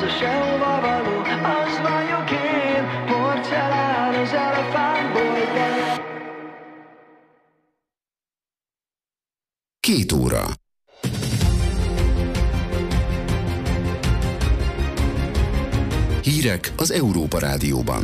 az a sehova való, az vagyok én, porcelán az elefántboltban. 2 óra. Hírek az Európa Rádióban.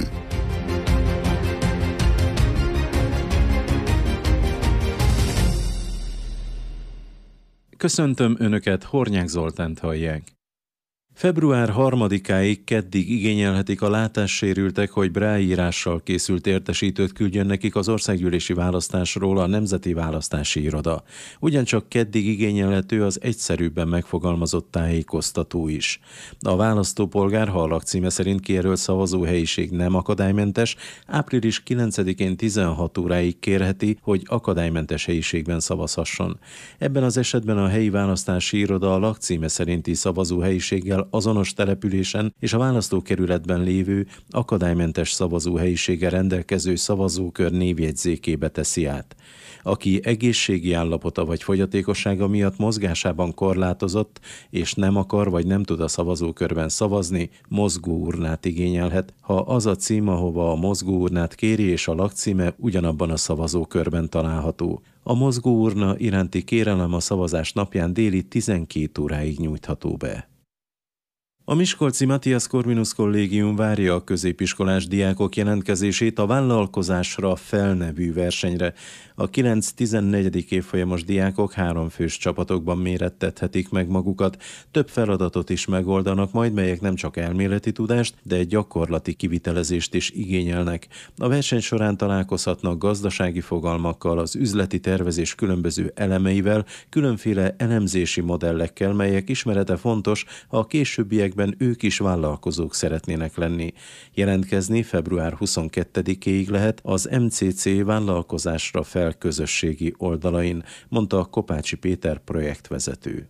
Köszöntöm Önöket, Hornyák Zoltánt hallják. Február 3-áig keddig igényelhetik a látássérültek, hogy braille-írással készült értesítőt küldjön nekik az országgyűlési választásról a Nemzeti Választási Iroda. Ugyancsak keddig igényelhető az egyszerűbben megfogalmazott tájékoztató is. A választópolgár, ha a lakcíme szerint kijelölt szavazóhelyiség nem akadálymentes, április 9-én 16 óráig kérheti, hogy akadálymentes helyiségben szavazhasson. Ebben az esetben a helyi választási iroda a lakcíme szerinti szavazóhelyiséggel azonos településen és a választókerületben lévő akadálymentes szavazóhelyiséggel rendelkező szavazókör névjegyzékébe teszi át. Aki egészségi állapota vagy fogyatékossága miatt mozgásában korlátozott, és nem akar vagy nem tud a szavazókörben szavazni, mozgóurnát igényelhet, ha az a cím, ahova a mozgóurnát kéri, és a lakcíme ugyanabban a szavazókörben található. A mozgóurna iránti kérelem a szavazás napján déli 12 óráig nyújtható be. A miskolci Matthias Corvinus Kollégium várja a középiskolás diákok jelentkezését a Vállalkozásra fel nevű versenyre. A 9-14. évfolyamos diákok 3 fős csapatokban mérettethetik meg magukat, több feladatot is megoldanak majd, melyek nem csak elméleti tudást, de egy gyakorlati kivitelezést is igényelnek. A verseny során találkozhatnak gazdasági fogalmakkal, az üzleti tervezés különböző elemeivel, különféle elemzési modellekkel, melyek ismerete fontos, ha a későbbiekben ők is vállalkozók szeretnének lenni. Jelentkezni február 22-éig lehet az MCC Vállalkozásra fel közösségi oldalain, mondta Kopácsi Péter projektvezető.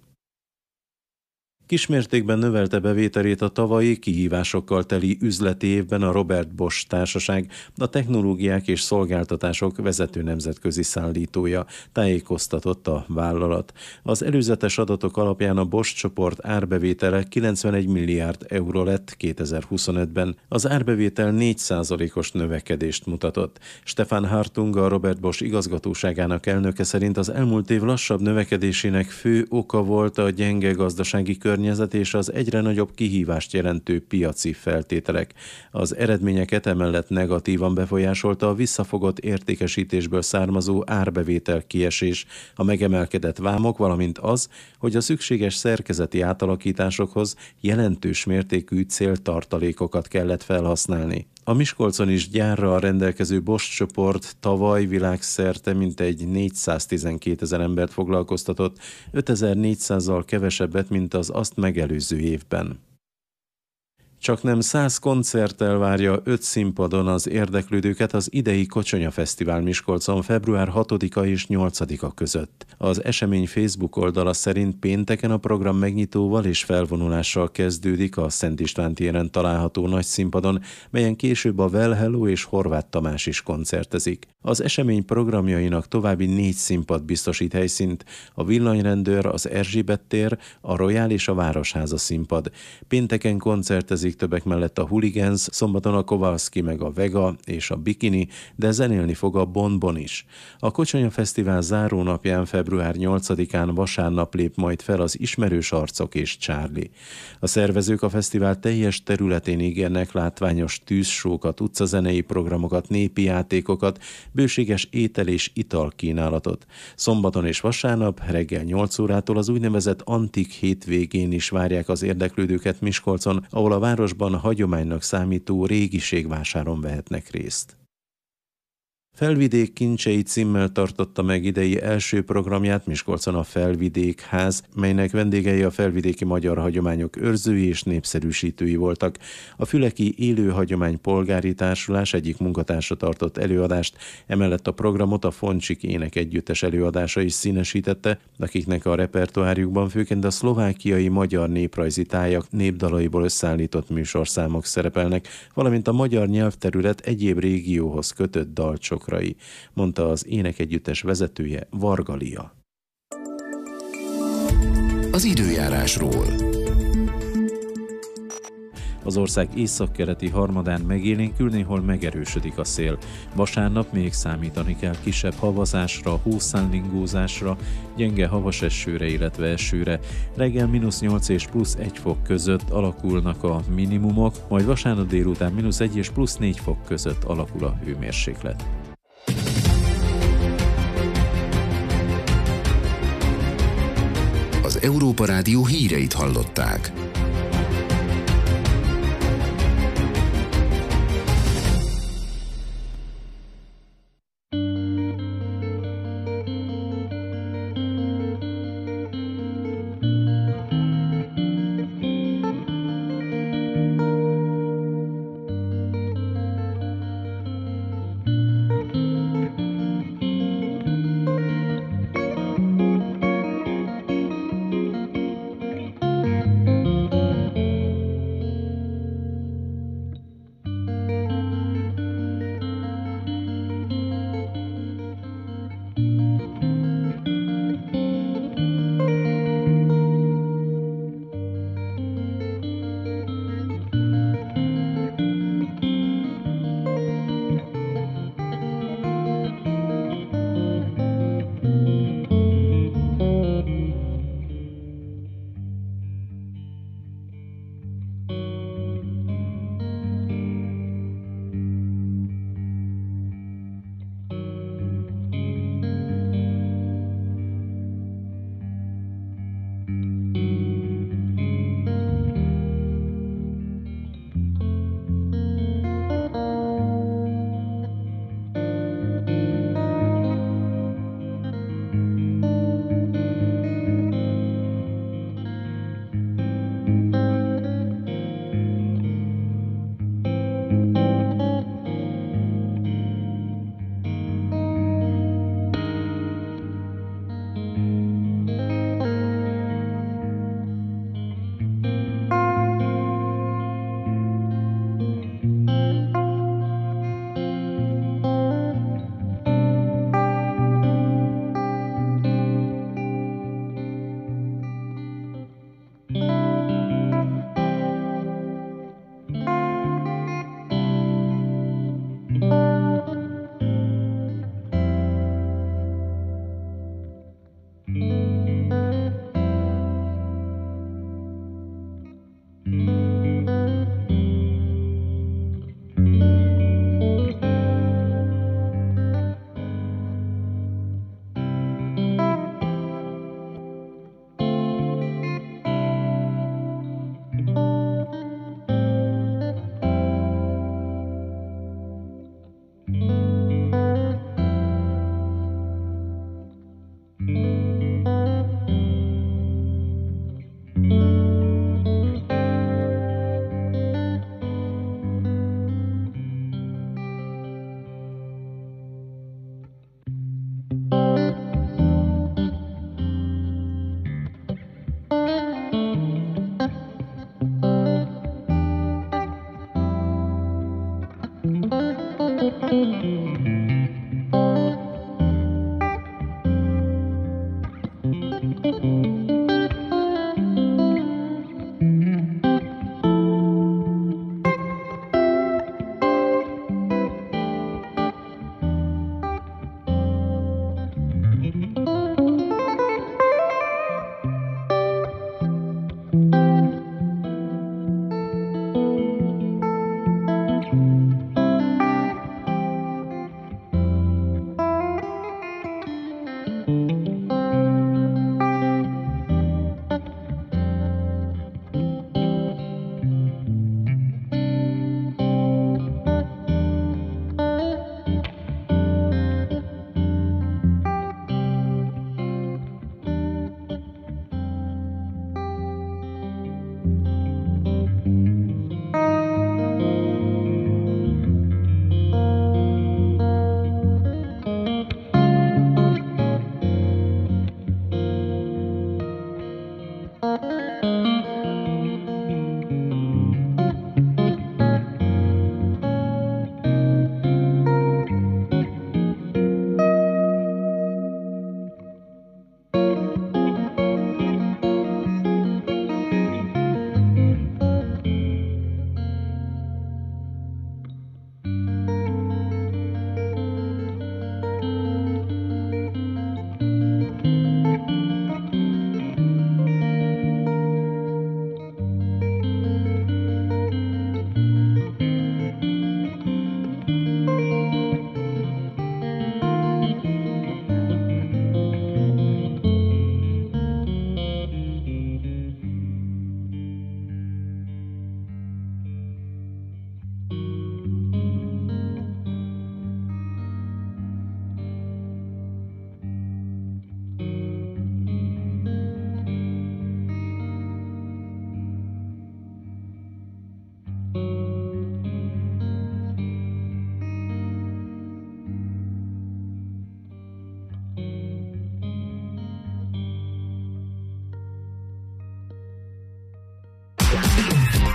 Kismértékben növelte bevételét a tavalyi kihívásokkal teli üzleti évben a Robert Bosch Társaság, a technológiák és szolgáltatások vezető nemzetközi szállítója, tájékoztatott a vállalat. Az előzetes adatok alapján a Bosch csoport árbevétele 91 milliárd euró lett 2025-ben. Az árbevétel 4%-os növekedést mutatott. Stefan Hartung, a Robert Bosch igazgatóságának elnöke szerint az elmúlt év lassabb növekedésének fő oka volt a gyenge gazdasági környezet és az egyre nagyobb kihívást jelentő piaci feltételek. Az eredményeket emellett negatívan befolyásolta a visszafogott értékesítésből származó árbevétel kiesés, a megemelkedett vámok, valamint az, hogy a szükséges szerkezeti átalakításokhoz jelentős mértékű céltartalékokat kellett felhasználni. A Miskolcon is gyárral rendelkező Bosch csoport tavaly világszerte mintegy 412 000 embert foglalkoztatott, 5400-zal kevesebbet, mint az azt megelőző évben. Csaknem 100 koncerttel várja 5 színpadon az érdeklődőket az idei Kocsonya Fesztivál Miskolcon február 6-a és 8-a között. Az esemény Facebook oldala szerint pénteken a program megnyitóval és felvonulással kezdődik a Szent István téren található nagy színpadon, melyen később a Well Hello és Horváth Tamás is koncertezik. Az esemény programjainak további 4 színpad biztosít helyszínt, a Villanyrendőr, az Erzsébet tér, a Royal és a Városháza színpad. Pénteken koncertezik többek mellett a Hooligans, szombaton a Kowalski meg a Vega és a Bikini, de zenélni fog a Bonbon is. A Kocsonya Fesztivál zárónapján február 8-án vasárnap lép majd fel az Ismerős arcok és Charlie. A szervezők a fesztivál teljes területén ígérnek látványos tűzsókat, utcazenei programokat, népi játékokat, bőséges étel és ital kínálatot. Szombaton és vasárnap reggel 8 órától az úgynevezett antik hétvégén is várják az érdeklődőket Miskolcon, ahol a városban hagyománynak számító régiségvásáron vehetnek részt. Felvidék kincsei címmel tartotta meg idei első programját Miskolcon a Felvidék Ház, melynek vendégei a felvidéki magyar hagyományok őrzői és népszerűsítői voltak. A Füleki Élő Hagyomány Polgári Társulás egyik munkatársa tartott előadást, emellett a programot a Foncsik Ének Együttes előadása is színesítette, akiknek a repertoárjukban főként a szlovákiai magyar néprajzi tájak népdalaiból összeállított műsorszámok szerepelnek, valamint a magyar nyelvterület egyéb régióhoz kötött dalcsok, mondta az énekegyüttes vezetője, Varga Lia. Az időjárásról. Az ország északkeleti harmadán megélénkül, néhol megerősödik a szél. Vasárnap még számítani kell kisebb havazásra, hószállingózásra, gyenge havas esőre, illetve esőre. Reggel -8 és +1 fok között alakulnak a minimumok, majd vasárnap délután -1 és +4 fok között alakul a hőmérséklet. Az Európa Rádió híreit hallották.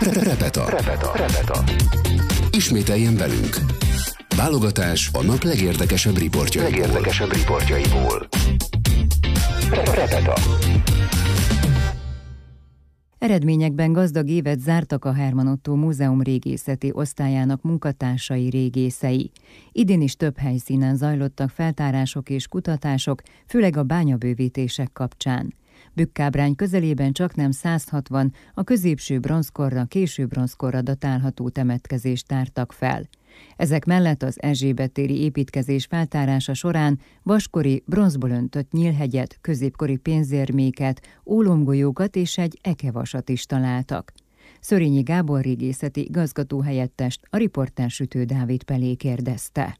Repeta. Ismételjen velünk. Válogatás a nap legérdekesebb riportjaiból. Repeta. Eredményekben gazdag évet zártak a Hermann Ottó Múzeum régészeti osztályának munkatársai, régészei. Idén is több helyszínen zajlottak feltárások és kutatások, főleg a bányabővítések kapcsán. Bükkábrány közelében csaknem 160 a középső bronzkorra, késő bronzkorra datálható temetkezést tártak fel. Ezek mellett az Erzsébet-téri építkezés feltárása során vaskori, bronzból öntött nyílhegyet, középkori pénzérméket, ólomgolyókat és egy ekevasat is találtak. Szörényi Gábor régészeti igazgatóhelyettest a riporter Sütő Dávid Pelé kérdezte.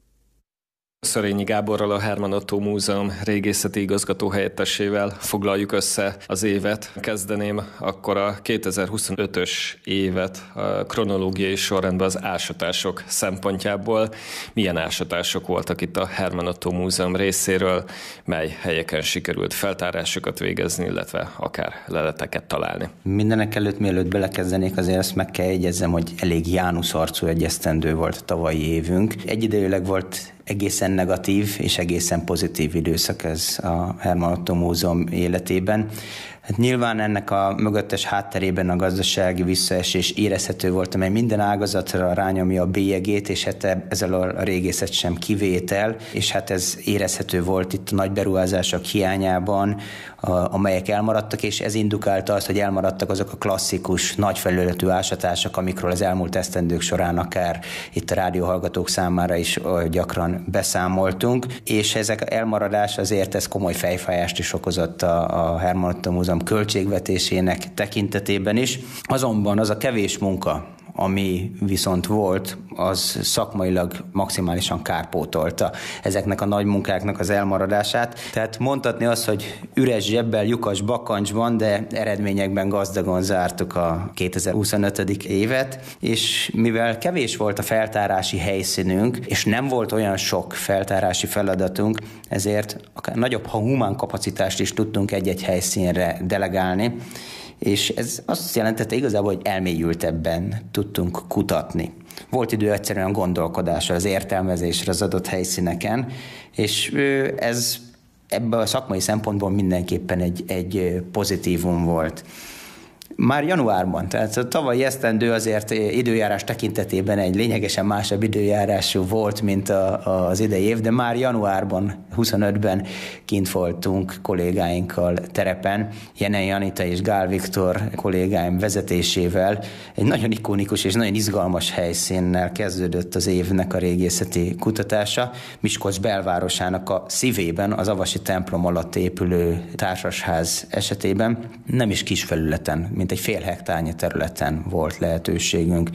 Szörényi Gáborral, a Hermann Ottó Múzeum régészeti igazgatóhelyettesével foglaljuk össze az évet. Kezdeném akkor a 2025-ös évet a kronológiai sorrendben az ásatások szempontjából. Milyen ásatások voltak itt a Hermann Ottó Múzeum részéről, mely helyeken sikerült feltárásokat végezni, illetve akár leleteket találni? Mindenek előtt, mielőtt belekezdenék, azért ezt meg kell jegyezzem, hogy elég Jánusz arcú egy esztendő volt a tavalyi évünk. Egyidejűleg volt egészen negatív és egészen pozitív időszak ez a Hermann Ottó Múzeum életében. Hát nyilván ennek a mögöttes hátterében a gazdasági visszaesés érezhető volt, amely minden ágazatra rányomja a bélyegét, és hát ezzel a régészet sem kivétel, és hát ez érezhető volt itt a nagy beruházások hiányában, amelyek elmaradtak, és ez indukálta azt, hogy elmaradtak azok a klasszikus, nagy felületű ásatások, amikről az elmúlt esztendők során akár itt a rádióhallgatók számára is gyakran beszámoltunk, és ezek elmaradás azért ez komoly fejfájást is okozott a Hermann Ottó Múzeum költségvetésének tekintetében is. Azonban az a kevés munka, ami viszont volt, az szakmailag maximálisan kárpótolta ezeknek a nagy munkáknak az elmaradását. Tehát mondhatni azt, hogy üres zsebbel, lyukas bakancsban, de eredményekben gazdagon zártuk a 2025. évet, és mivel kevés volt a feltárási helyszínünk, és nem volt olyan sok feltárási feladatunk, ezért akár nagyobb humán kapacitást is tudtunk egy-egy helyszínre delegálni, és ez azt jelentette igazából, hogy elmélyültebben tudtunk kutatni. Volt idő egyszerűen gondolkodásra, az értelmezésre az adott helyszíneken, és ez ebben a szakmai szempontból mindenképpen egy pozitívum volt. Már januárban, tehát a tavalyi esztendő azért időjárás tekintetében egy lényegesen másabb időjárású volt, mint az idei év, de már januárban, 25-ben kint voltunk kollégáinkkal terepen, Jenen Janita és Gál Viktor kollégáim vezetésével. Egy nagyon ikonikus és nagyon izgalmas helyszínnel kezdődött az évnek a régészeti kutatása. Miskolc belvárosának a szívében, az Avasi templom alatt épülő társasház esetében, nem is kis felületen, mint egy fél hektárnyi területen volt lehetőségünk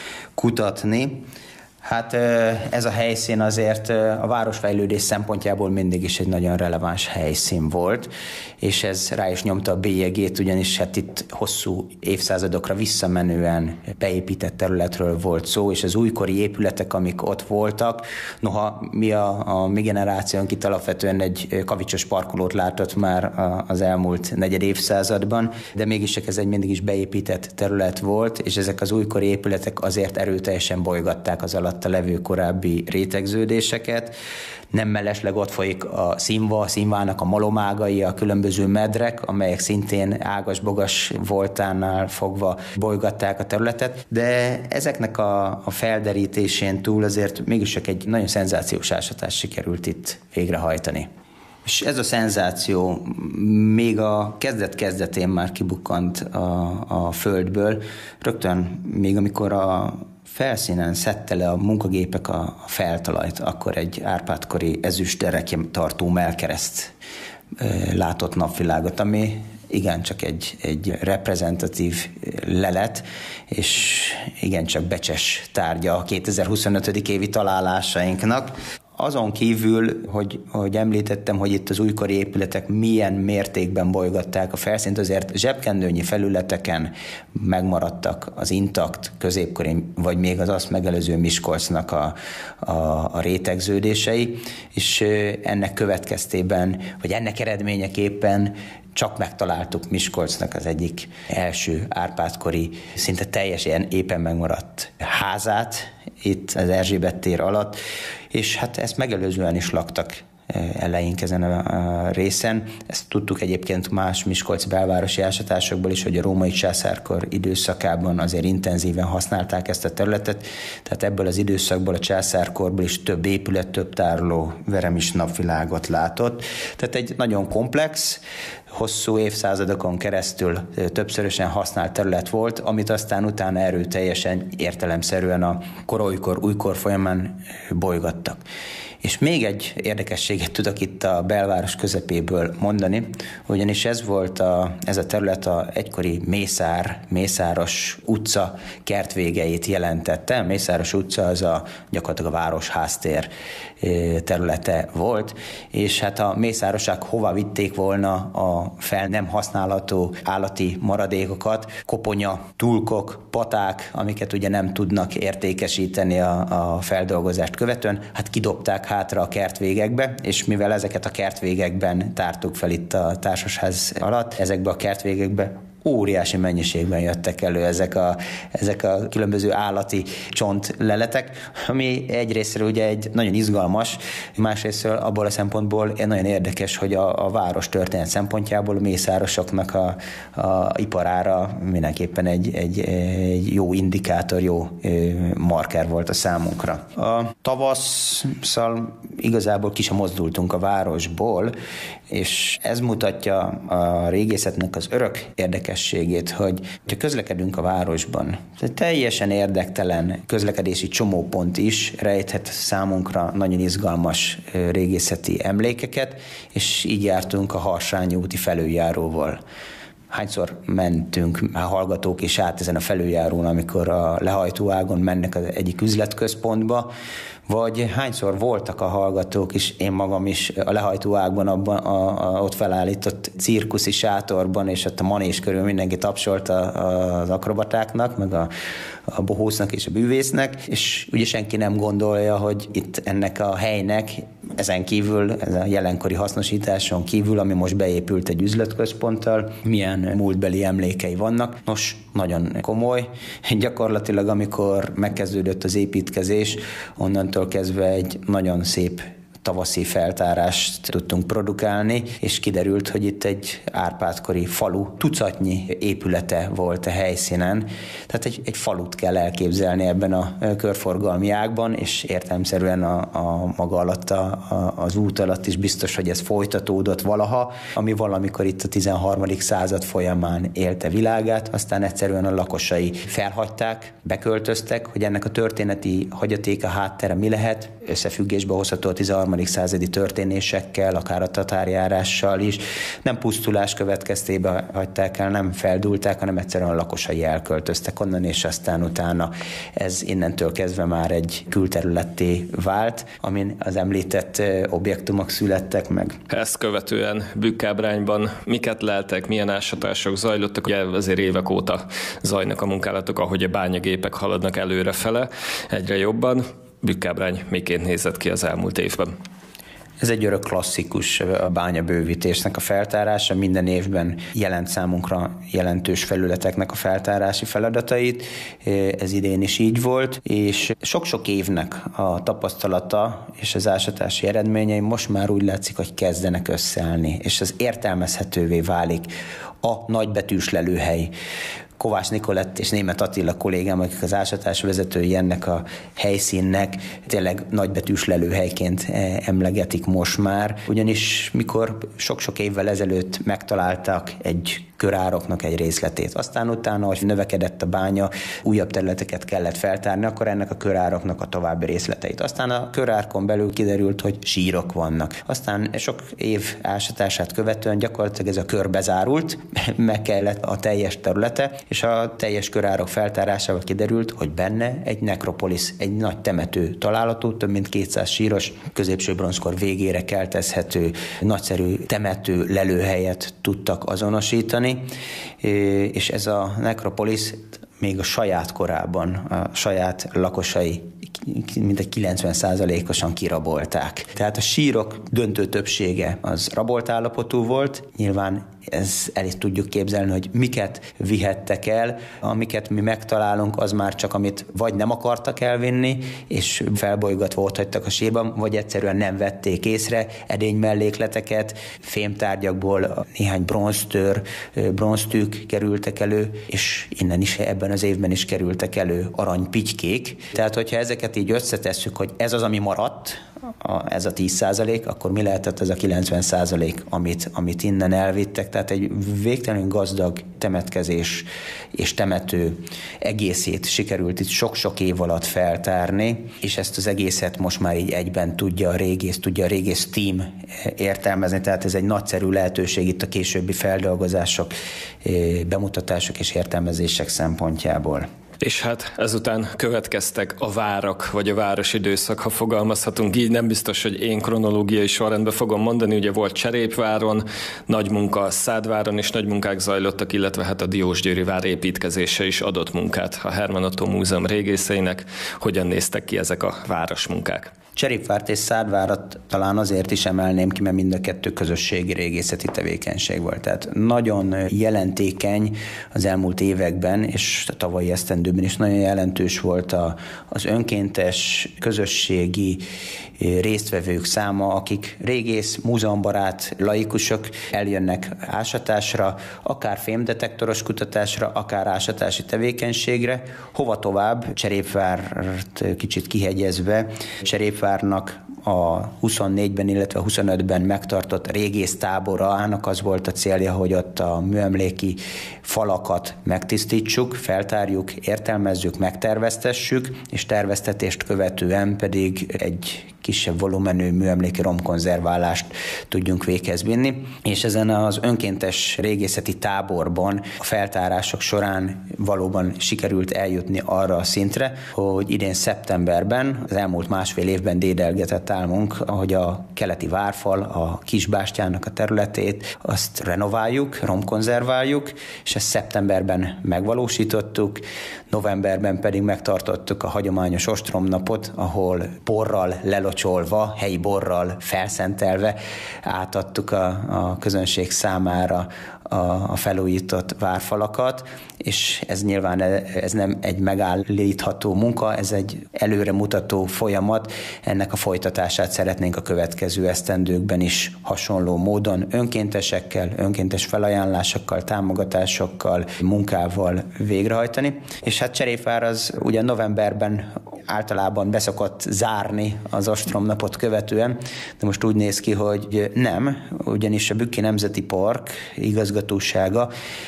kutatni. Hát ez a helyszín azért a városfejlődés szempontjából mindig is egy nagyon releváns helyszín volt, és ez rá is nyomta a bélyegét, ugyanis hát itt hosszú évszázadokra visszamenően beépített területről volt szó, és az újkori épületek, amik ott voltak, noha a mi generációnk itt alapvetően egy kavicsos parkolót látott már az elmúlt negyed évszázadban, de mégis ez egy mindig is beépített terület volt, és ezek az újkori épületek azért erőteljesen bolygatták az alatta levő korábbi rétegződéseket. Nem mellesleg ott folyik a színvának a malomágai, a különböző medrek, amelyek szintén ágas-bogas voltánál fogva bolygatták a területet, de ezeknek a felderítésén túl azért mégis csak egy nagyon szenzációs ásatást sikerült itt végrehajtani. És ez a szenzáció még a kezdet-kezdetén már kibukkant a földből, rögtön még amikor a felszínen szedte le a munkagépek a feltalajt, akkor egy árpádkori ezüstdereke tartó mellkereszt látott napvilágot, ami igencsak egy reprezentatív lelet, és igencsak becses tárgya a 2025. évi találásainknak. Azon kívül, hogy említettem, hogy itt az újkori épületek milyen mértékben bolygatták a felszínt, azért zsebkendőnyi felületeken megmaradtak az intakt középkori, vagy még az azt megelőző Miskolcnak a rétegződései, és ennek következtében, vagy ennek eredményeképpen csak megtaláltuk Miskolcnak az egyik első Árpád-kori, szinte teljesen éppen megmaradt házát, itt az Erzsébet tér alatt, és hát ezt megelőzően is laktak eleink ezen a részen. Ezt tudtuk egyébként más miskolci belvárosi ásatásokból is, hogy a római császárkor időszakában azért intenzíven használták ezt a területet, tehát ebből az időszakból, a császárkorból is több épület, több tároló verem is napvilágot látott. Tehát egy nagyon komplex, hosszú évszázadokon keresztül többszörösen használt terület volt, amit aztán utána erőteljesen, értelemszerűen a kor-újkor, újkor folyamán bolygattak. És még egy érdekességet tudok itt a belváros közepéből mondani, ugyanis ez volt ez a terület a egykori Mészáros utca kertvégeit jelentette. A Mészáros utca az gyakorlatilag a városháztér területe volt, és hát a mészárosák hova vitték volna a fel nem használható állati maradékokat, koponya, tulkok, paták, amiket ugye nem tudnak értékesíteni a feldolgozást követően, hát kidobták hátra a kertvégekbe, és mivel ezeket a kertvégekben tártuk fel itt a társasház alatt, ezekbe a kertvégekbe óriási mennyiségben jöttek elő ezek a különböző állati csontleletek, ami egyrésztről ugye egy nagyon izgalmas, másrésztről abból a szempontból nagyon érdekes, hogy a város történet szempontjából a mészárosoknak a iparára mindenképpen egy jó indikátor, jó marker volt a számunkra. A tavasszal igazából ki sem mozdultunk a városból, és ez mutatja a régészetnek az örök érdekességét, hogy ha közlekedünk a városban, teljesen érdektelen közlekedési csomópont is rejthet számunkra nagyon izgalmas régészeti emlékeket, és így jártunk a Harsányi úti felüljáróval. Hányszor mentünk a hallgatók is át ezen a felüljárón, amikor a lehajtóágon mennek az egyik üzletközpontba, vagy hányszor voltak a hallgatók is, én magam is a lehajtóágban, abban ott felállított cirkuszi sátorban, és ott a manés körül mindenki tapsolt az akrobatáknak, meg a bohócnak és a bűvésznek, és ugye senki nem gondolja, hogy itt ennek a helynek ezen kívül, ez a jelenkori hasznosításon kívül, ami most beépült egy üzletközponttal, milyen múltbeli emlékei vannak. Nos, nagyon komoly. Gyakorlatilag, amikor megkezdődött az építkezés, onnantól kezdve egy nagyon szép tavaszi feltárást tudtunk produkálni, és kiderült, hogy itt egy Árpád-kori falu tucatnyi épülete volt a helyszínen. Tehát egy falut kell elképzelni ebben a körforgalmi ágban, és értelemszerűen a maga alatt, az út alatt is biztos, hogy ez folytatódott valaha, ami valamikor itt a 13. század folyamán élte világát, aztán egyszerűen a lakosai felhagyták, beköltöztek, hogy ennek a történeti hagyatéka, háttere mi lehet, összefüggésbe hozható a 13. századi történésekkel, akár a tatárjárással is. Nem pusztulás következtében hagyták el, nem feldúlták, hanem egyszerűen a lakosai elköltöztek onnan, és aztán utána ez innentől kezdve már egy külterületté vált, amin az említett objektumok születtek meg. Ezt követően Bükkábrányban miket leltek, milyen ásatások zajlottak? Ugye azért évek óta zajnak a munkálatok, ahogy a bányagépek haladnak előrefele egyre jobban. Bükkábrány miként nézett ki az elmúlt évben? Ez egy örök klasszikus, a bányabővítésnek a feltárása. Minden évben jelent számunkra jelentős felületeknek a feltárási feladatait. Ez idén is így volt, és sok-sok évnek a tapasztalata és az ásatási eredményei most már úgy látszik, hogy kezdenek összeállni, és ez értelmezhetővé válik a nagybetűs lelőhely. Kovács Nikolett és Németh Attila kollégám, akik az ásatás vezetői ennek a helyszínnek, tényleg nagybetűs lelőhelyként emlegetik most már. Ugyanis mikor sok-sok évvel ezelőtt megtaláltak egy körároknak egy részletét, aztán utána, hogy növekedett a bánya, újabb területeket kellett feltárni, akkor ennek a körároknak a további részleteit. Aztán a körárkon belül kiderült, hogy sírok vannak. Aztán sok év ásatását követően gyakorlatilag ez a kör bezárult, meg kellett a teljes területe, és a teljes körárok feltárásával kiderült, hogy benne egy nekropolisz, egy nagy temető található, több mint 200 síros, középső bronzkor végére keltezhető, nagyszerű temető lelőhelyet tudtak azonosítani, és ez a nekropolisz még a saját korában a saját lakosai mintegy 90%-osan kirabolták. Tehát a sírok döntő többsége az rabolt állapotú volt, nyilván el is tudjuk képzelni, hogy miket vihettek el, amiket mi megtalálunk, az már csak amit vagy nem akartak elvinni, és felbolygatva ott hagytak a séban, vagy egyszerűen nem vették észre, edény mellékleteket, fémtárgyakból néhány bronztűk kerültek elő, és innen is ebben az évben is kerültek elő aranypitykék. Tehát, hogyha ezeket így összetesszük, hogy ez az, ami maradt, ez a 10%, akkor mi lehetett ez a 90%, amit innen elvittek? Tehát egy végtelenül gazdag temetkezés és temető egészét sikerült itt sok-sok év alatt feltárni, és ezt az egészet most már így egyben tudja a régész team értelmezni, tehát ez egy nagyszerű lehetőség itt a későbbi feldolgozások, bemutatások és értelmezések szempontjából. És hát ezután következtek a várak, vagy a városidőszak, ha fogalmazhatunk így. Nem biztos, hogy én kronológiai sorrendben fogom mondani. Ugye volt Cserépváron, nagy munka, Szádváron is nagy munkák zajlottak, illetve hát a Diósgyőri vár építkezése is adott munkát a Hermann Ottó Múzeum régészeinek. Hogyan néztek ki ezek a városmunkák? Cserépvárt és Szádvárat talán azért is emelném ki, mert mind a kettő közösségi régészeti tevékenység volt. Tehát nagyon jelentékeny az elmúlt években, és a tavalyi esztendőben is nagyon jelentős volt az önkéntes közösségi résztvevők száma, akik régész, múzeumbarát, laikusok eljönnek ásatásra, akár fémdetektoros kutatásra, akár ásatási tevékenységre. Hova tovább? Cserépvárt kicsit kihegyezve, Cserépvárnak a 24-ben, illetve 25-ben megtartott régész táborának az volt a célja, hogy ott a műemléki falakat megtisztítsuk, feltárjuk, értelmezzük, megterveztessük, és terveztetést követően pedig egy kisebb volumenű műemléki romkonzerválást tudjunk véghez vinni. És ezen az önkéntes régészeti táborban a feltárások során valóban sikerült eljutni arra a szintre, hogy idén szeptemberben, az elmúlt másfél évben dédelgetett álmunk, ahogy a keleti várfal, a Kisbástyának a területét, azt renováljuk, romkonzerváljuk, és ezt szeptemberben megvalósítottuk, novemberben pedig megtartottuk a hagyományos ostromnapot, ahol borral lelocsolva, helyi borral felszentelve átadtuk a közönség számára a felújított várfalakat, és ez nyilván ez nem egy megállítható munka, ez egy előremutató folyamat, ennek a folytatását szeretnénk a következő esztendőkben is hasonló módon önkéntesekkel, önkéntes felajánlásokkal, támogatásokkal, munkával végrehajtani. És hát Cserépvár az ugye novemberben általában beszokott zárni az ostromnapot követően, de most úgy néz ki, hogy nem, ugyanis a Bükki Nemzeti Park igazgatósága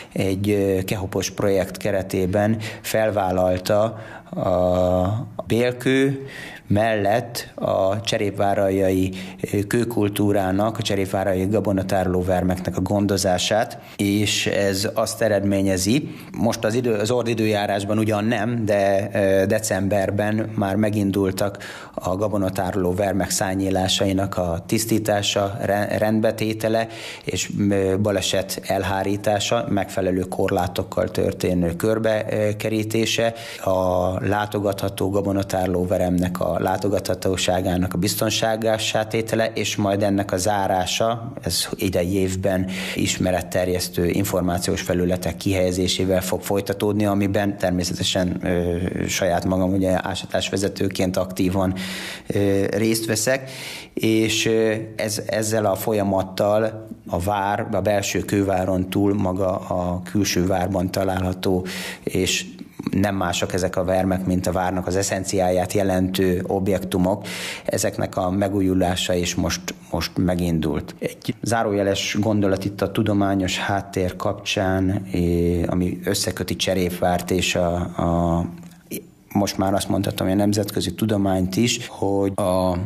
egy kehopos projekt keretében felvállalta a bélkő mellett a cserépváraljai kőkultúrának, a cserépváraljai gabonatárolóvermeknek a gondozását, és ez azt eredményezi, most az ordidőjárásban ugyan nem, de decemberben már megindultak a gabonatárolóvermek szányélásainak a tisztítása, rendbetétele és baleset elhárítása, megfelelő korlátokkal történő körbekerítése, a látogatható gabonatárolóveremnek a látogathatóságának a biztonságos tétele, és majd ennek a zárása, ez idei évben ismeretterjesztő információs felületek kihelyezésével fog folytatódni, amiben természetesen saját magam ugye ásatásvezetőként aktívan részt veszek, és ezzel a folyamattal a belső kőváron túl maga a külső várban található, és nem mások ezek a vermek, mint a várnak az eszenciáját jelentő objektumok, ezeknek a megújulása is most megindult. Egy zárójeles gondolat itt a tudományos háttér kapcsán, ami összeköti Cserépvárt és most már azt mondhatom, hogy a nemzetközi tudományt is, hogy a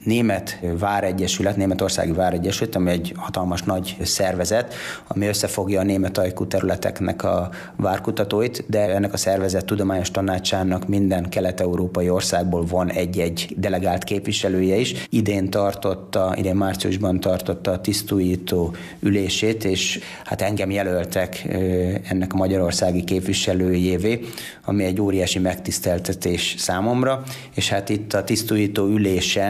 Németországi Váregyesület, ami egy hatalmas nagy szervezet, ami összefogja a német ajkú területeknek a várkutatóit, de ennek a szervezet tudományos tanácsának minden kelet-európai országból van egy-egy delegált képviselője is. Idén márciusban tartotta a tisztújító ülését, és hát engem jelöltek ennek a magyarországi képviselőjévé, ami egy óriási megtiszteltetés számomra, és hát itt a tisztújító ülésen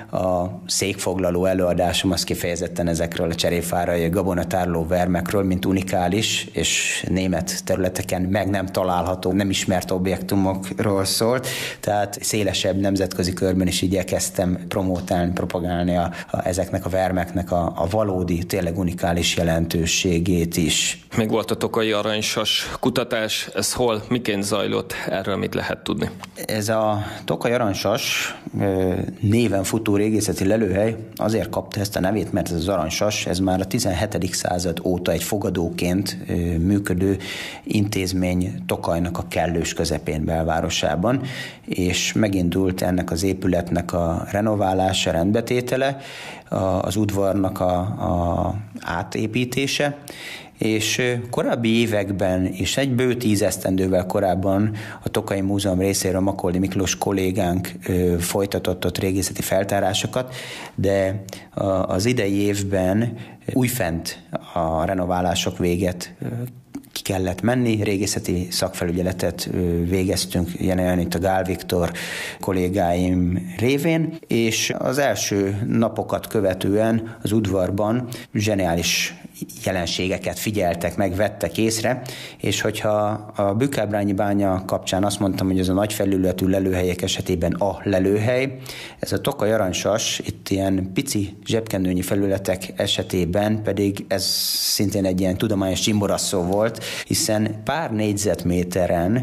a székfoglaló előadásom az kifejezetten ezekről a cserépfárai gabonatárló vermekről, mint unikális és német területeken meg nem található, nem ismert objektumokról szólt, tehát szélesebb nemzetközi körben is igyekeztem promótálni, propagálni ezeknek a vermeknek a valódi, tényleg unikális jelentőségét is. Még volt a tokaji aranysas kutatás, ez hol, miként zajlott, erről mit lehet tudni? Ez a Tokaj aranysas néven futó régészeti lelőhely azért kapta ezt a nevét, mert ez az aranysas, ez már a 17. század óta egy fogadóként működő intézmény Tokajnak a kellős közepén belvárosában, és megindult ennek az épületnek a renoválása, rendbetétele, az udvarnak a átépítése, és korábbi években, és egy bő 10 esztendővel korábban a Tokaji Múzeum részéről Makoldi Miklós kollégánk folytatott ott régészeti feltárásokat, de az idei évben újfent a renoválások véget ki kellett menni, régészeti szakfelügyeletet végeztünk, jelen itt a Gál Viktor kollégáim révén, és az első napokat követően az udvarban zseniális jelenségeket figyeltek meg, vettek észre, és hogyha a Bükkábrányi bánya kapcsán azt mondtam, hogy ez a nagy felületű lelőhelyek esetében a lelőhely, ez a Tokaj aranysas, itt ilyen pici zsebkendőnyi felületek esetében pedig ez szintén egy ilyen tudományos csimboraszó volt, hiszen pár négyzetméteren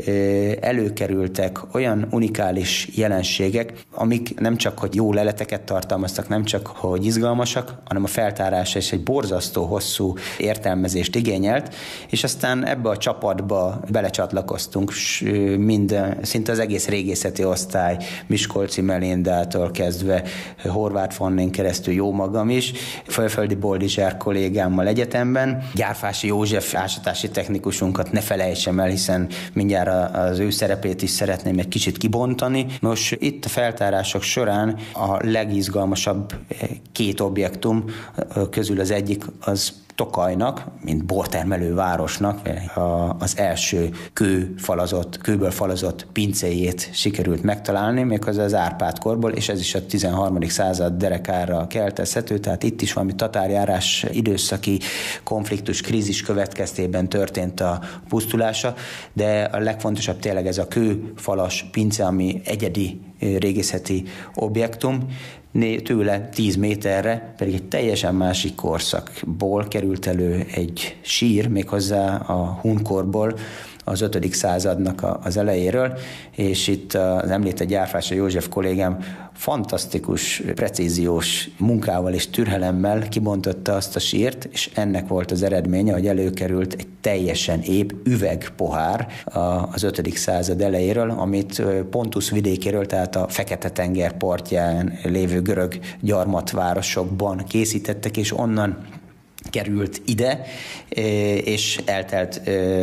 előkerültek olyan unikális jelenségek, amik nem csak, hogy jó leleteket tartalmaztak, nem csak, hogy izgalmasak, hanem a feltárása is egy borzasztó hosszú értelmezést igényelt, és aztán ebbe a csapatba belecsatlakoztunk, szinte az egész régészeti osztály, Miskolci Melindától kezdve Horváth Fannén keresztül jó magam is, Fölföldi Boldizsár kollégámmal egyetemben, Gyárfási József ásatási technikusunkat ne felejtsem el, hiszen mindjárt az ő szerepét is szeretném egy kicsit kibontani. Nos, itt a feltárások során a legizgalmasabb két objektum közül az egyik az Tokajnak, mint bortermelő városnak az első kőből falazott pincéjét sikerült megtalálni, méghozzá az Árpád korból, és ez is a 13. század derekára keltezhető, tehát itt is valami tatárjárás időszaki konfliktus, krízis következtében történt a pusztulása, de a legfontosabb tényleg ez a kőfalas pince, ami egyedi régészeti objektum, tőle 10 méterre pedig egy teljesen másik korszakból került elő egy sír, méghozzá a hunkorból, az 5. századnak az elejéről, és itt az említett Gyárfási József kollégám fantasztikus, precíziós munkával és türelemmel kibontotta azt a sírt, és ennek volt az eredménye, hogy előkerült egy teljesen épp üvegpohár az 5. század elejéről, amit Pontus vidékéről, tehát a Fekete-tenger partján lévő görög gyarmatvárosokban készítettek, és onnan került ide, és eltelt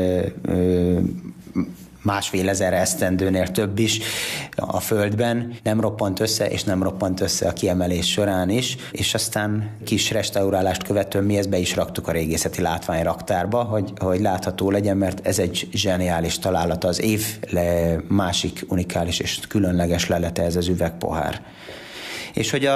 másfél ezer esztendőnél több is a földben, nem roppant össze, és nem roppant össze a kiemelés során is, és aztán kis restaurálást követően mi ezt be is raktuk a régészeti látványraktárba, hogy látható legyen, mert ez egy zseniális találat, az év másik unikális és különleges lelete ez az üvegpohár. És hogy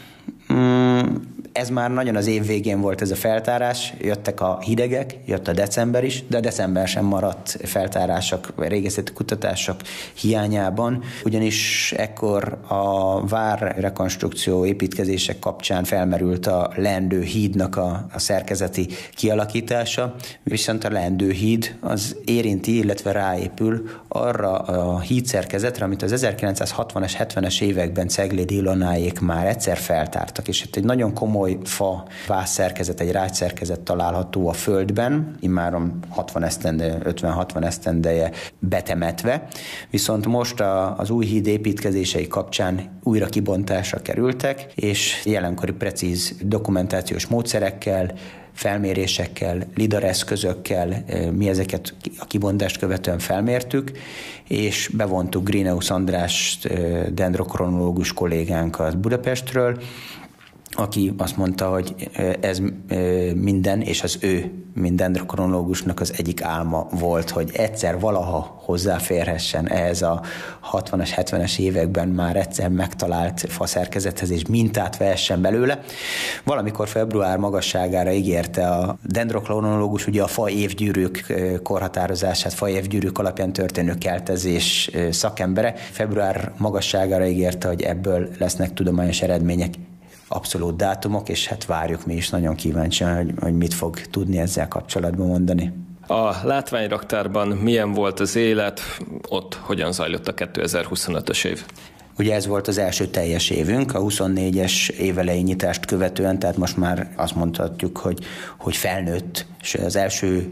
ez már nagyon az év végén volt ez a feltárás, jöttek a hidegek, jött a december is, de a december sem maradt feltárások, régészeti kutatások hiányában, ugyanis ekkor a várrekonstrukció építkezések kapcsán felmerült a leendő hídnak a szerkezeti kialakítása, viszont a leendő híd az érinti, illetve ráépül arra a hídszerkezetre, amit az 1960-as, 70-es években Ceglédi Ilonáék már egyszer feltártak, és itt egy nagyon komoly vászszerkezet, egy rágyszerkezet található a földben, immáron 50-60 esztendeje betemetve, viszont most az új híd építkezései kapcsán újra kibontásra kerültek, és jelenkori precíz dokumentációs módszerekkel, felmérésekkel, lidar eszközökkel, mi ezeket a kibontást követően felmértük, és bevontuk Greenhouse Andrást, dendrokronológus kollégánkat Budapestről, aki azt mondta, hogy ez minden, és az ő, mint dendrokronológusnak az egyik álma volt, hogy egyszer valaha hozzáférhessen ehhez a 60-as, 70-es években már egyszer megtalált faszerkezethez, és mintát vehessen belőle. Valamikor február magasságára ígérte a dendrokronológus, ugye a fa évgyűrűk korhatározását, fa évgyűrűk alapján történő keltezés szakembere. Február magasságára ígérte, hogy ebből lesznek tudományos eredmények, abszolút dátumok, és hát várjuk mi is nagyon kíváncsian, hogy mit fog tudni ezzel kapcsolatban mondani. A látványraktárban milyen volt az élet, ott hogyan zajlott a 2025-ös év? Ugye ez volt az első teljes évünk, a 24-es évelei nyitást követően, tehát most már azt mondhatjuk, hogy felnőtt, és az első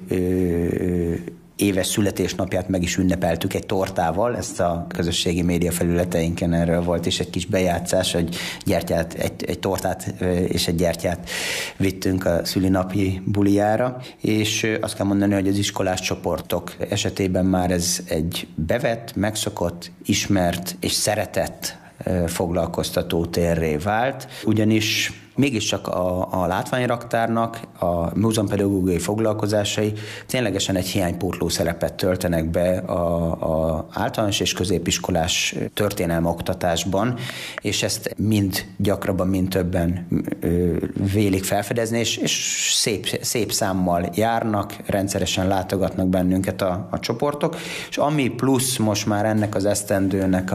éves születésnapját meg is ünnepeltük egy tortával, ezt a közösségi média felületeinken erről volt is egy kis bejátszás, hogy egy tortát és egy gyertyát vittünk a szülinapi bulijára, és azt kell mondani, hogy az iskolás csoportok esetében már ez egy bevett, megszokott, ismert és szeretett foglalkoztató térré vált, ugyanis mégiscsak a látványraktárnak a múzeumpedagógiai foglalkozásai ténylegesen egy hiánypótló szerepet töltenek be a általános és középiskolás történelmi oktatásban, és ezt mind gyakrabban, mind többen vélik felfedezni, és szép számmal járnak, rendszeresen látogatnak bennünket a csoportok, és ami plusz most már ennek az esztendőnek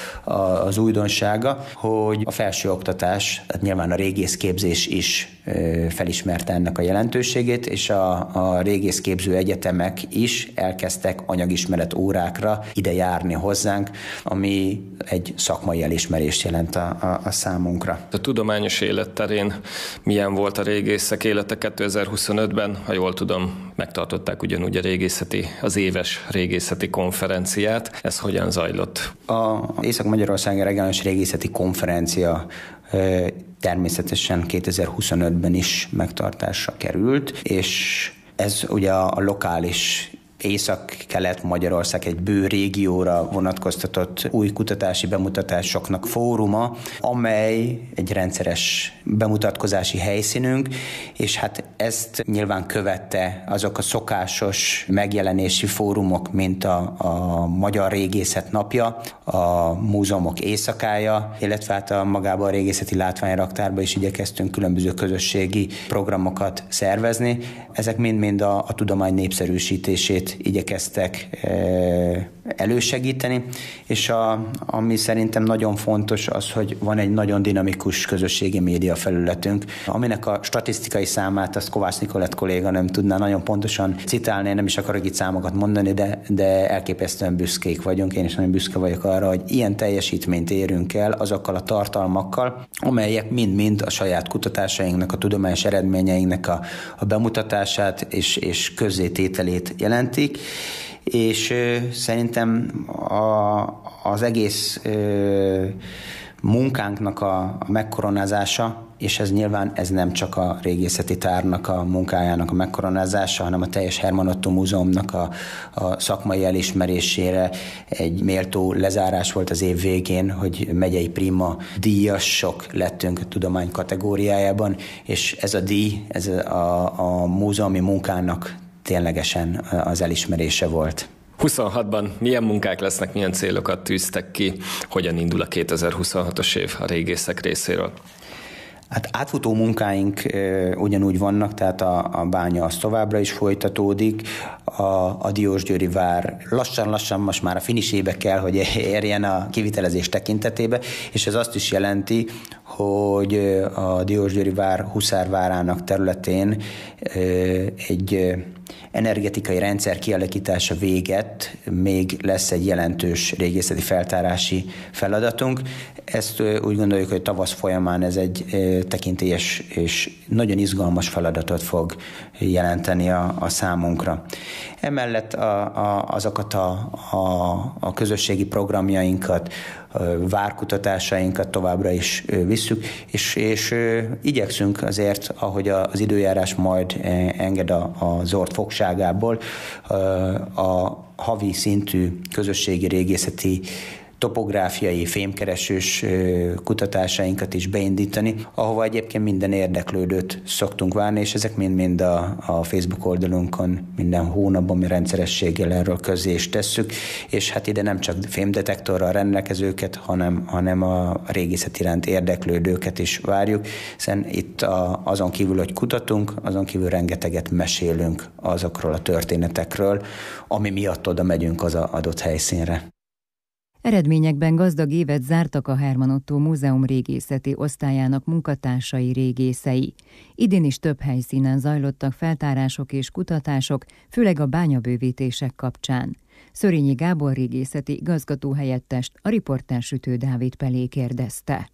az újdonsága, hogy a felsőoktatás, tehát nyilván a régészképzés is felismerte ennek a jelentőségét, és a régészképző egyetemek is elkezdtek anyagismeret órákra ide járni hozzánk, ami egy szakmai elismerést jelent a számunkra. A tudományos élet terén milyen volt a régészek élete 2025-ben? Ha jól tudom, megtartották ugyanúgy az éves régészeti konferenciát. Ez hogyan zajlott? A Észak-Magyarországi Regionális Régészeti Konferencia természetesen 2025-ben is megtartásra került, és ez ugye a lokális Észak-Kelet-Magyarország egy bő régióra vonatkoztatott új kutatási bemutatásoknak fóruma, amely egy rendszeres bemutatkozási helyszínünk, és hát ezt nyilván követte azok a szokásos megjelenési fórumok, mint a Magyar Régészet Napja, a Múzeumok Éjszakája, illetve hát magában a régészeti látványraktárban is igyekeztünk különböző közösségi programokat szervezni. Ezek mind-mind a tudomány népszerűsítését igyekeztek elősegíteni, és ami szerintem nagyon fontos az, hogy van egy nagyon dinamikus közösségi média felületünk, aminek a statisztikai számát azt Kovács Nikolett kolléga nem tudná nagyon pontosan citálni, nem is akarok itt számokat mondani, de elképesztően büszkék vagyunk, én is nagyon büszke vagyok arra, hogy ilyen teljesítményt érünk el azokkal a tartalmakkal, amelyek mind-mind a saját kutatásainknak, a tudományos eredményeinknek a bemutatását és közzétételét jelentik, és szerintem az egész munkánknak a megkoronázása, és ez nyilván nem csak a régészeti tárnak a munkájának a megkoronázása, hanem a teljes Herman Ottó Múzeumnak a szakmai elismerésére egy méltó lezárás volt az év végén, hogy megyei prima díjasok lettünk a tudomány kategóriájában, és ez a díj, ez a múzeumi munkának ténylegesen az elismerése volt. 26-ban milyen munkák lesznek, milyen célokat tűztek ki, hogyan indul a 2026-os év a régészek részéről? Hát átfutó munkáink ugyanúgy vannak, tehát a bánya az továbbra is folytatódik, a Diósgyőri vár lassan most már a finisébe kell, hogy érjen a kivitelezés tekintetébe, és ez azt is jelenti, hogy a Diósgyőri vár huszárvárának területén egy energetikai rendszer kialakítása véget még lesz egy jelentős régészeti feltárási feladatunk. Ezt úgy gondoljuk, hogy tavasz folyamán ez egy tekintélyes és nagyon izgalmas feladatot fog jelenteni a számunkra. Emellett azokat a közösségi programjainkat, várkutatásainkat továbbra is visszük, és igyekszünk azért, ahogy az időjárás majd enged a zord fogságából, a havi szintű közösségi régészeti topográfiai, fémkeresős kutatásainkat is beindítani, ahova egyébként minden érdeklődőt szoktunk várni, és ezek mind-mind a Facebook oldalunkon minden hónapban mi rendszerességgel erről közé is tesszük, és hát ide nem csak fémdetektorral rendelkezőket, hanem a régészet iránt érdeklődőket is várjuk, hiszen itt azon kívül, hogy kutatunk, azon kívül rengeteget mesélünk azokról a történetekről, ami miatt oda megyünk az adott helyszínre. Eredményekben gazdag évet zártak a Hermann Ottó Múzeum régészeti osztályának munkatársai, régészei. Idén is több helyszínen zajlottak feltárások és kutatások, főleg a bányabővítések kapcsán. Szörényi Gábor régészeti igazgatóhelyettest a riporter Sütő Dávid Pelé kérdezte.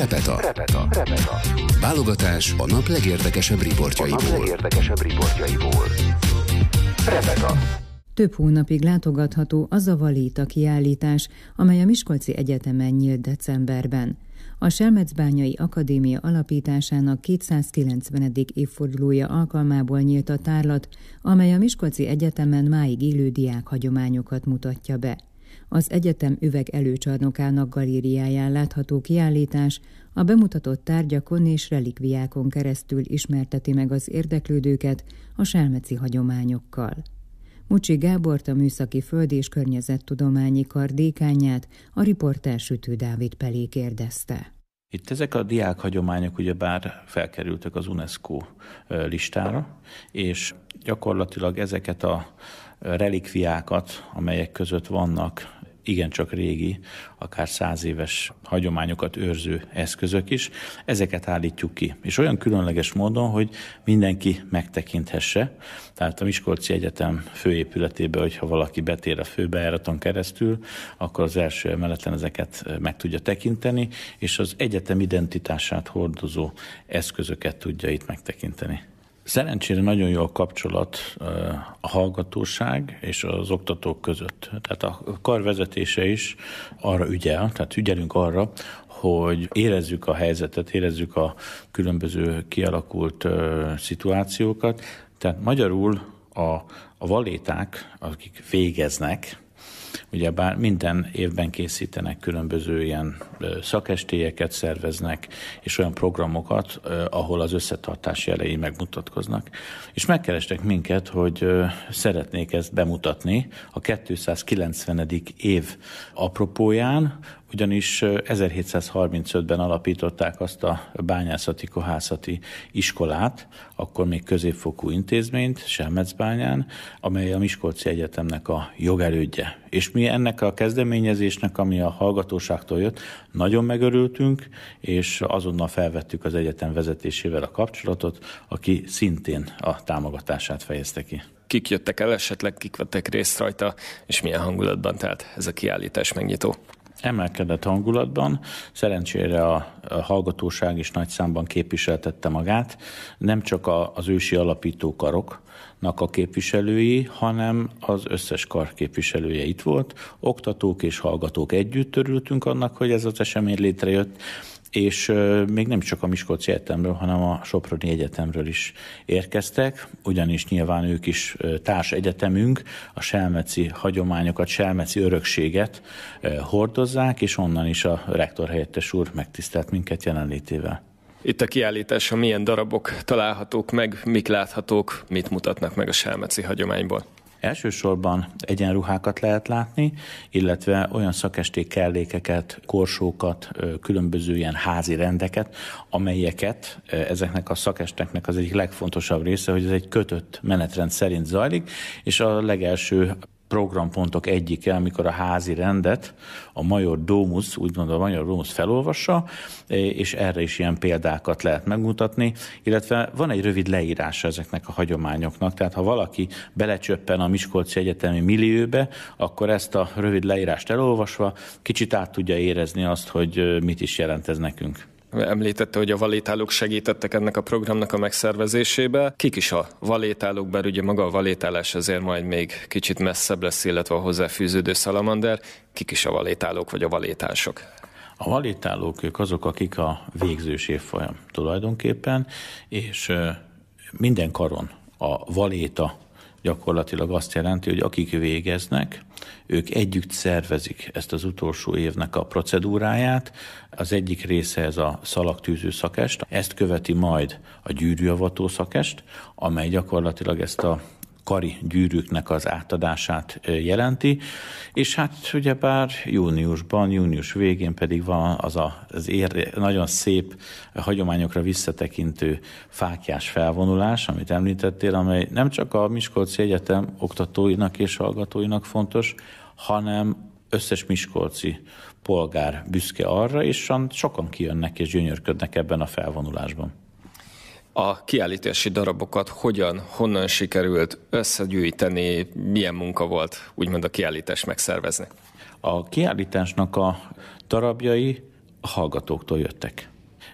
Repeta. Válogatás a nap legérdekesebb riportjaiból. Repeta. Több hónapig látogatható az a Valéta kiállítás, amely a Miskolci Egyetemen nyílt decemberben. A Selmecbányai Akadémia alapításának 290. évfordulója alkalmából nyílt a tárlat, amely a Miskolci Egyetemen máig élő diákhagyományokat mutatja be. Az egyetem üveg előcsarnokának galériáján látható kiállítás a bemutatott tárgyakon és relikviákon keresztül ismerteti meg az érdeklődőket a selmeci hagyományokkal. Mucsi Gábort, a Műszaki Föld- és Környezettudományi Kar dékánját a riporter Sütő Dávid Pelé kérdezte. Itt ezek a diákhagyományok ugyebár felkerültek az UNESCO listára, és gyakorlatilag ezeket a relikviákat, amelyek között vannak igencsak régi, akár 100 éves hagyományokat őrző eszközök is, ezeket állítjuk ki. És olyan különleges módon, hogy mindenki megtekinthesse. Tehát a Miskolci Egyetem főépületébe, hogyha valaki betér a főbejáraton keresztül, akkor az első emeleten ezeket meg tudja tekinteni, és az egyetem identitását hordozó eszközöket tudja itt megtekinteni. Szerencsére nagyon jó a kapcsolat a hallgatóság és az oktatók között. Tehát a kar vezetése is arra ügyel, tehát ügyelünk arra, hogy érezzük a helyzetet, érezzük a különböző kialakult szituációkat. Tehát magyarul a valéták, akik végeznek, ugyebár minden évben készítenek különböző ilyen szakestélyeket, szerveznek, és olyan programokat, ahol az összetartás jelei megmutatkoznak. És megkerestek minket, hogy szeretnék ezt bemutatni a 290. év apropóján, ugyanis 1735-ben alapították azt a bányászati kohászati iskolát, akkor még középfokú intézményt Selmecbányán, amely a Miskolci Egyetemnek a jogelődje. És mi ennek a kezdeményezésnek, ami a hallgatóságtól jött, nagyon megörültünk, és azonnal felvettük az egyetem vezetésével a kapcsolatot, aki szintén a támogatását fejezte ki. Kik jöttek el, esetleg kik vettek részt rajta, és milyen hangulatban telt ez a kiállítás megnyitó? Emelkedett hangulatban, szerencsére a hallgatóság is nagy számban képviseltette magát, nem csak az ősi alapító karoknak a képviselői, hanem az összes kar képviselője itt volt. Oktatók és hallgatók együtt örültünk annak, hogy ez az esemény létrejött, és még nem csak a Miskolci Egyetemről, hanem a Soproni Egyetemről is érkeztek, ugyanis nyilván ők is társ egyetemünk, a selmeci hagyományokat, selmeci örökséget hordozzák, és onnan is a rektor helyettes úr megtisztelt minket jelenlétével. Itt a kiállításon milyen darabok találhatók meg, mik láthatók, mit mutatnak meg a selmeci hagyományból? Elsősorban egyenruhákat lehet látni, illetve olyan szakesték kellékeket, korsókat, különböző ilyen házi rendeket, amelyeket ezeknek a szakesteknek az egyik legfontosabb része, hogy ez egy kötött menetrend szerint zajlik, és a legelső programpontok egyike, amikor a házi rendet a Major Domus, úgymond a Major Domus felolvassa, és erre is ilyen példákat lehet megmutatni, illetve van egy rövid leírása ezeknek a hagyományoknak, tehát ha valaki belecsöppen a Miskolci Egyetemi millióbe, akkor ezt a rövid leírást elolvasva kicsit át tudja érezni azt, hogy mit is jelent ez nekünk. Említette, hogy a valétálók segítettek ennek a programnak a megszervezésébe. Kik is a valétálók, bár ugye maga a valétálás azért majd még kicsit messzebb lesz, illetve a hozzáfűződő szalamander. Kik is a valétálók vagy a valétások? A valétálók ők azok, akik a végzős évfolyam tulajdonképpen, és minden karon a valéta gyakorlatilag azt jelenti, hogy akik végeznek, ők együtt szervezik ezt az utolsó évnek a procedúráját. Az egyik része ez a szalagtűző szakest, ezt követi majd a gyűrűavató szakest, amely gyakorlatilag ezt a kari gyűrűknek az átadását jelenti, és hát ugyebár június végén pedig van az nagyon szép hagyományokra visszatekintő fáklyás felvonulás, amit említettél, amely nem csak a Miskolci Egyetem oktatóinak és hallgatóinak fontos, hanem összes miskolci polgár büszke arra, és sokan kijönnek és gyönyörködnek ebben a felvonulásban. A kiállítási darabokat honnan sikerült összegyűjteni, milyen munka volt úgymond a kiállítást megszervezni? A kiállításnak a darabjai a hallgatóktól jöttek.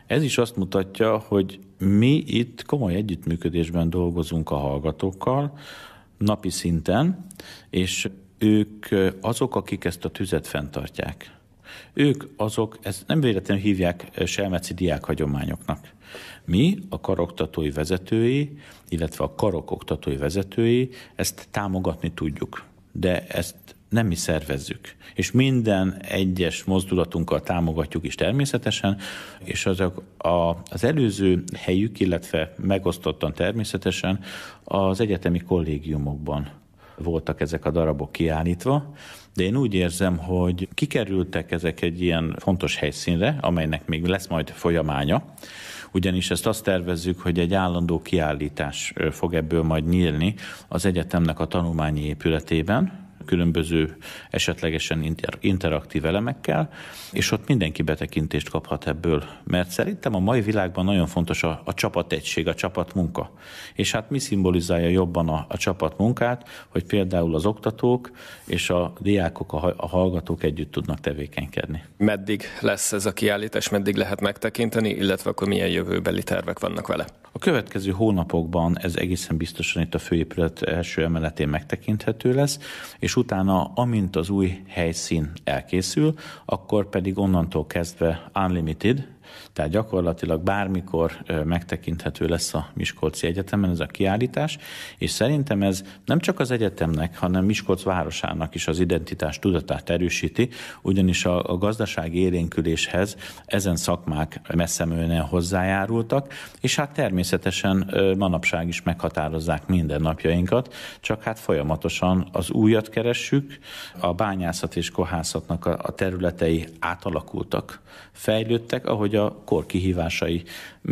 Ez is azt mutatja, hogy mi itt komoly együttműködésben dolgozunk a hallgatókkal napi szinten, és ők azok, akik ezt a tüzet fenntartják. Ők azok, ezt nem véletlenül hívják selmeci diákhagyományoknak. Mi, a karoktatói vezetői, illetve a karok oktatói vezetői ezt támogatni tudjuk, de ezt nem mi szervezzük. És minden egyes mozdulatunkkal támogatjuk is természetesen, és azok az előző helyük, illetve megosztottan természetesen az egyetemi kollégiumokban voltak ezek a darabok kiállítva, de én úgy érzem, hogy kikerültek ezek egy ilyen fontos helyszínre, amelynek még lesz majd folyamánya, ugyanis ezt azt tervezzük, hogy egy állandó kiállítás fog ebből majd nyílni az egyetemnek a tanulmányi épületében, különböző esetlegesen interaktív elemekkel, és ott mindenki betekintést kaphat ebből. Mert szerintem a mai világban nagyon fontos a csapategység, a csapatmunka. És hát mi szimbolizálja jobban a csapatmunkát, hogy például az oktatók és a diákok, a hallgatók együtt tudnak tevékenykedni. Meddig lesz ez a kiállítás, meddig lehet megtekinteni, illetve akkor milyen jövőbeli tervek vannak vele? A következő hónapokban ez egészen biztosan itt a főépület első emeletén megtekinthető lesz, és utána, amint az új helyszín elkészül, akkor pedig onnantól kezdve unlimited, tehát gyakorlatilag bármikor megtekinthető lesz a Miskolci Egyetemen ez a kiállítás, és szerintem ez nem csak az egyetemnek, hanem Miskolc városának is az identitás tudatát erősíti, ugyanis a gazdasági élénküléshez ezen szakmák messzemenően hozzájárultak, és hát természetesen manapság is meghatározzák mindennapjainkat, csak hát folyamatosan az újat keressük, a bányászat és kohászatnak a területei átalakultak, fejlődtek, ahogy a kor kihívásai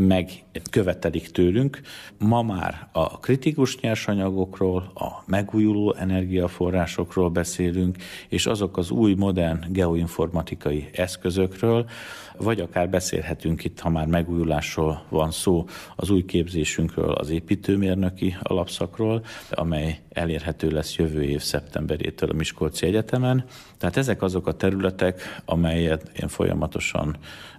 megkövetelik tőlünk. Ma már a kritikus nyersanyagokról, a megújuló energiaforrásokról beszélünk, és azok az új modern geoinformatikai eszközökről, vagy akár beszélhetünk itt, ha már megújulásról van szó, az új képzésünkről, az építőmérnöki alapszakról, amely elérhető lesz jövő év szeptemberétől a Miskolci Egyetemen. Tehát ezek azok a területek, amelyet én folyamatosan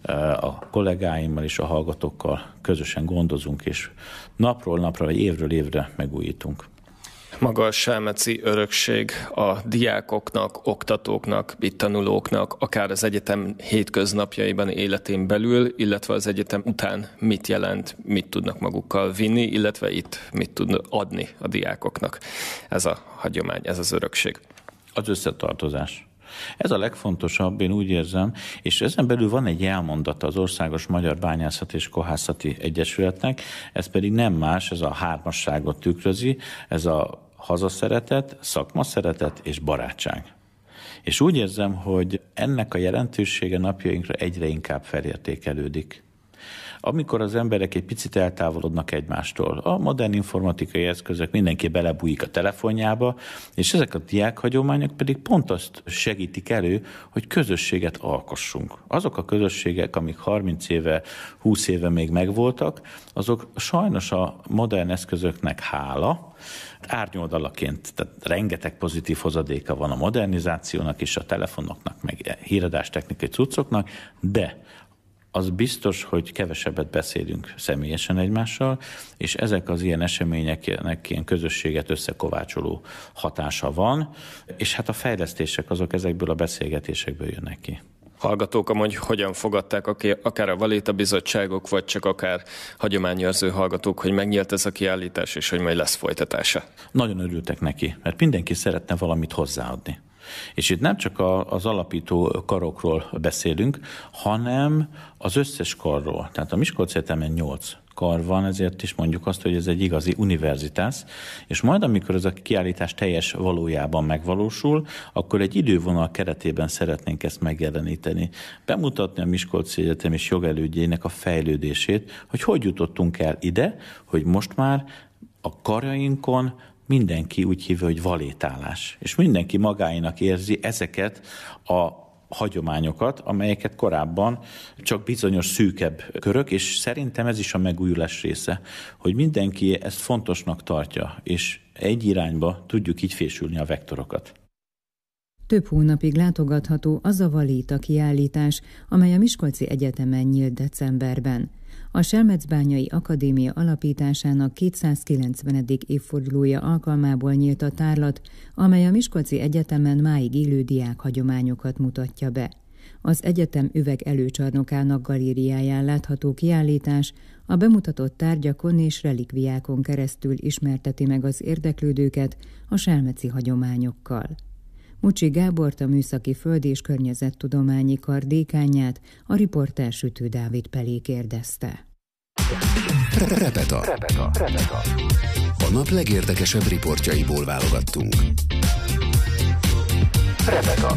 a kollégáimmal és a hallgatókkal közösen gondozunk, és napról napra, vagy évről évre megújítunk. Maga a selmeci örökség a diákoknak, oktatóknak, itt tanulóknak, akár az egyetem hétköznapjaiban, életén belül, illetve az egyetem után mit jelent, mit tudnak magukkal vinni, illetve itt mit tudnak adni a diákoknak. Ez a hagyomány, ez az örökség. Az összetartozás. Ez a legfontosabb, én úgy érzem, és ezen belül van egy elmondata az Országos Magyar Bányászat és Kohászati Egyesületnek, ez pedig nem más, ez a hármasságot tükrözi, ez a hazaszeretet, szakmaszeretet és barátság. És úgy érzem, hogy ennek a jelentősége napjainkra egyre inkább felértékelődik. Amikor az emberek egy picit eltávolodnak egymástól, a modern informatikai eszközök, mindenki belebújik a telefonjába, és ezek a diákhagyományok pedig pont azt segítik elő, hogy közösséget alkossunk. Azok a közösségek, amik 30 éve, 20 éve még megvoltak, azok sajnos a modern eszközöknek hála, árnyoldalaként, tehát rengeteg pozitív hozadéka van a modernizációnak és a telefonoknak, meg híradástechnikai cuccoknak, de az biztos, hogy kevesebbet beszélünk személyesen egymással, és ezek az ilyen eseményeknek ilyen közösséget összekovácsoló hatása van, és hát a fejlesztések azok ezekből a beszélgetésekből jönnek ki. Hallgatók amúgy hogyan fogadták, akár a Valéta bizottságok, vagy csak akár hagyományőrző hallgatók, hogy megnyílt ez a kiállítás, és hogy majd lesz folytatása? Nagyon örültek neki, mert mindenki szeretne valamit hozzáadni. És itt nem csak az alapító karokról beszélünk, hanem az összes karról. Tehát a Miskolci Egyetemen 8 kar van, ezért is mondjuk azt, hogy ez egy igazi univerzitás, és majd amikor ez a kiállítás teljes valójában megvalósul, akkor egy idővonal keretében szeretnénk ezt megjeleníteni. Bemutatni a Miskolci Egyetem és jogelődjének a fejlődését, hogy jutottunk el ide, hogy most már a karjainkon mindenki úgy hívja, hogy valétálás. És mindenki magáinak érzi ezeket a hagyományokat, amelyeket korábban csak bizonyos szűkebb körök, és szerintem ez is a megújulás része, hogy mindenki ezt fontosnak tartja, és egy irányba tudjuk így fésülni a vektorokat. Több hónapig látogatható az a Valéta kiállítás, amely a Miskolci Egyetemen nyílt decemberben. A Selmecbányai Akadémia alapításának 290. évfordulója alkalmából nyílt a tárlat, amely a Miskolci Egyetemen máig élő diákhagyományokat mutatja be. Az egyetem üveg előcsarnokának galériáján látható kiállítás a bemutatott tárgyakon és relikviákon keresztül ismerteti meg az érdeklődőket a selmeci hagyományokkal. Mucsi Gábort, a Műszaki Föld- és Környezettudományi Kar dékánját a riporter Sütő Dávid Pelé kérdezte. Repeta. A nap legérdekesebb riportjaiból válogattunk. Repeta.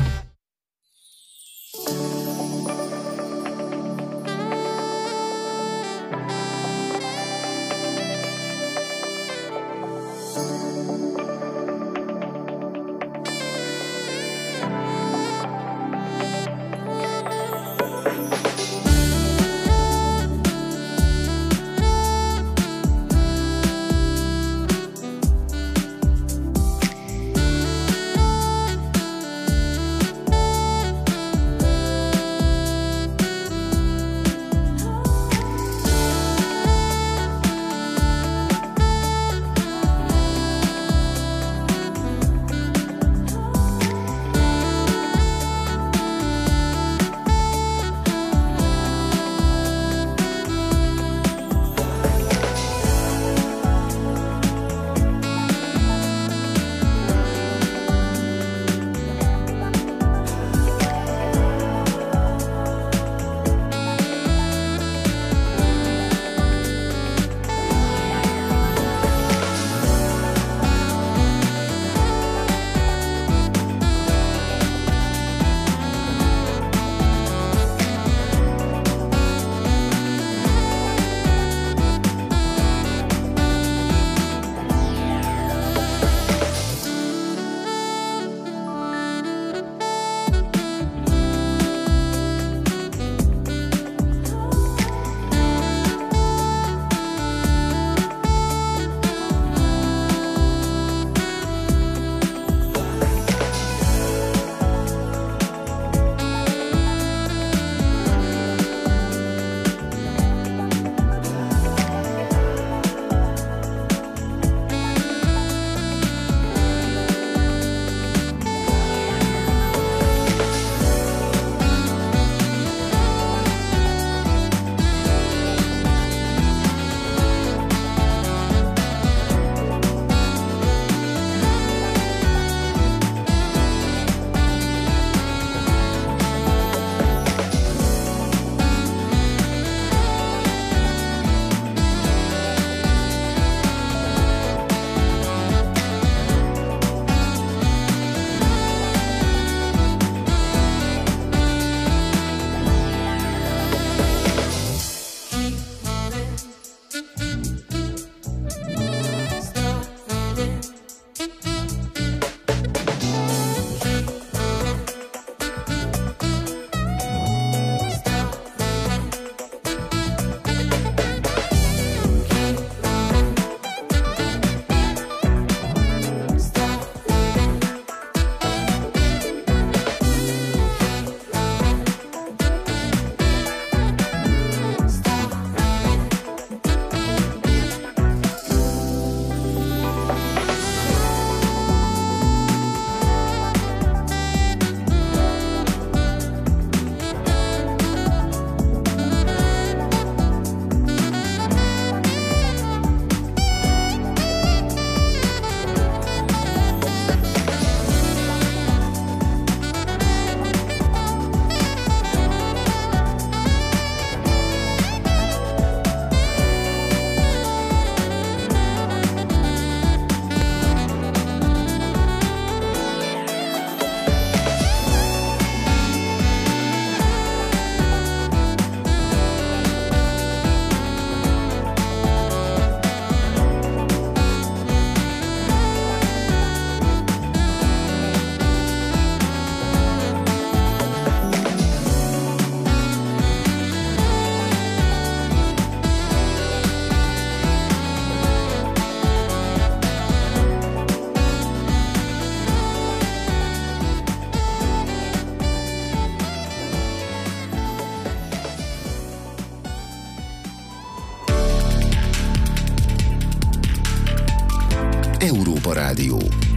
Európa Rádió.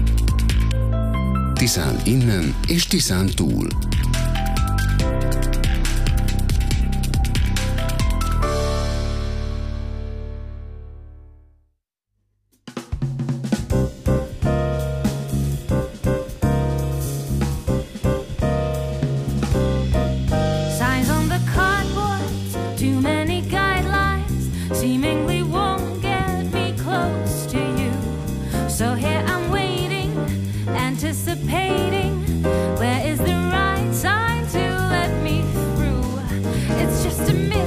Tiszán innen és Tiszán túl. Where is the right time to let me through? It's just a minute.